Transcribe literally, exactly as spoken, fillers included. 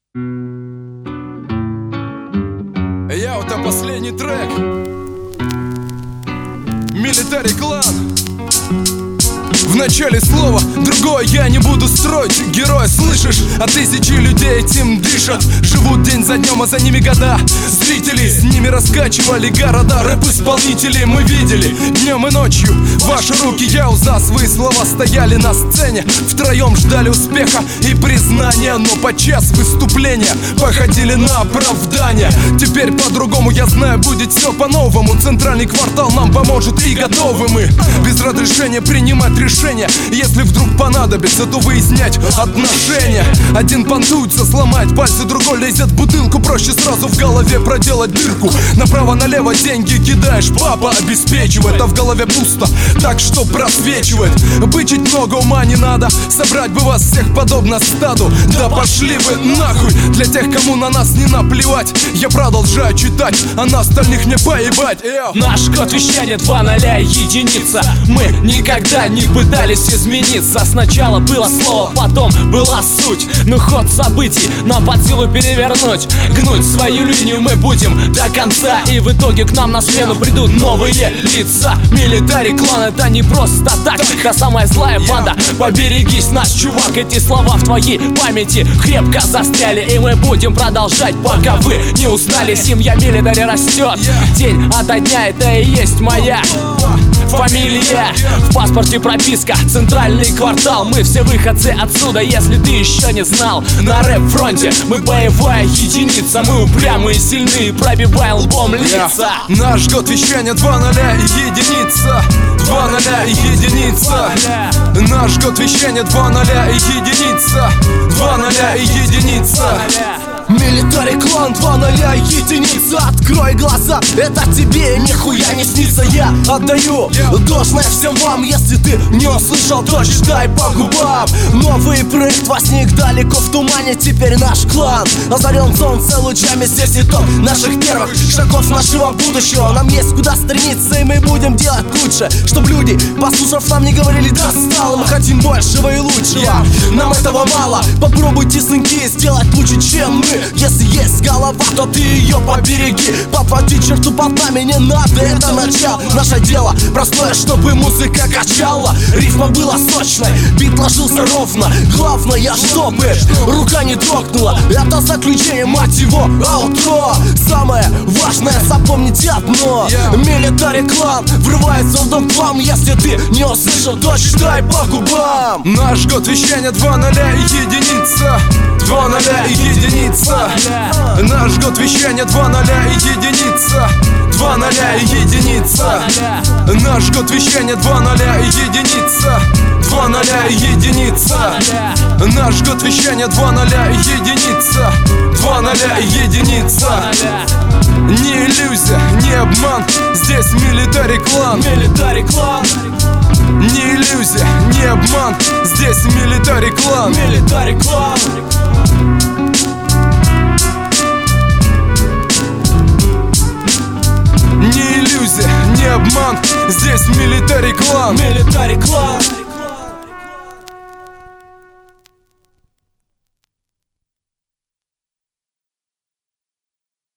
Я вот это последний трек. Military Clan. В начале слова другое я не буду строить. Героя слышишь, а тысячи людей этим дышат. Живут день за днем, а за ними года. Зрители с ними раскачивали города. Рэп-исполнители мы видели днем и ночью. Ваши руки я за свои слова стояли на сцене. Втроем ждали успеха и признания. Но подчас выступления походили на оправдание. Теперь по-другому, я знаю, будет все по-новому. Центральный квартал нам поможет, и готовы мы без разрешения принимать решения. Если вдруг понадобится, то выяснять отношения. Один понтуется, сломает пальцы, другой лезет в бутылку. Проще сразу в голове проделать дырку. Направо-налево деньги кидаешь, папа обеспечивает, а в голове пусто, так что просвечивает. Бычить много ума не надо, собрать бы вас всех подобно стаду. Да пошли вы нахуй, для тех, кому на нас не наплевать. Я продолжаю читать, а на остальных мне поебать. Эо. Наш код вещания два ноля и единица. Мы никогда не пытались измениться. Сначала было слово, потом была суть. Но ход событий нам под силу перевернуть. Гнуть свою линию мы будем до конца. И в итоге к нам на смену придут новые лица. Military Clan — это не просто так. Та самая злая банда. Поберегись, наш чувак. Эти слова в твоей памяти крепко застряли. И мы будем продолжать, пока вы не устали. Семья Military растет день ото дня. Это и есть моя фамилия. В паспорте прописка, центральный квартал. Мы все выходцы отсюда, если ты еще не знал. На рэп-фронте мы боевая единица. Мы упрямые, сильные, пробиваем лбом лица. Наш год вещания два ноля и единица. Два ноля и единица. Наш год вещания два ноля и единица. Два ноля и единица. Military Clan два ноля единица. Открой глаза, это тебе нихуя не снится. Я отдаю должное всем вам. Если ты не услышал, то читай по губам. Новый проект возник далеко в тумане. Теперь наш клан озарен солнце лучами. Здесь итог наших первых шагов нашего будущего. Нам есть куда стремиться, и мы будем делать лучше. Чтоб люди, послушав, нам не говорили достало. Мы хотим большего и лучшего, нам этого мало. Попробуйте, сынки, сделать лучше, чем мы. Если есть голова, то ты ее побереги. Подводи черту под нами не надо, это начало. Наше дело простое, чтобы музыка качала. Рифма была сочной, бит ложился ровно. Главное, чтобы рука не дрогнула. Это заключение, мать его, аутро. Самое важное, запомните одно: Military Clan врывается в дом к вам. Если ты не услышал, то читай по губам. Наш год вещания два ноля и единица. Два ноля и единица. Наш год вещания два ноля и единица. Два ноля и единица. Наш год вещания два ноля и единица. Два ноля и единица. Наш год вещания два ноля и единица. Два ноля и единица. Не иллюзия, не обман, здесь Military Clan. Military Clan. Не иллюзия, не обман, здесь Military Clan. Military Clan. Не иллюзия, не обман, здесь Military Clan. Military Clan.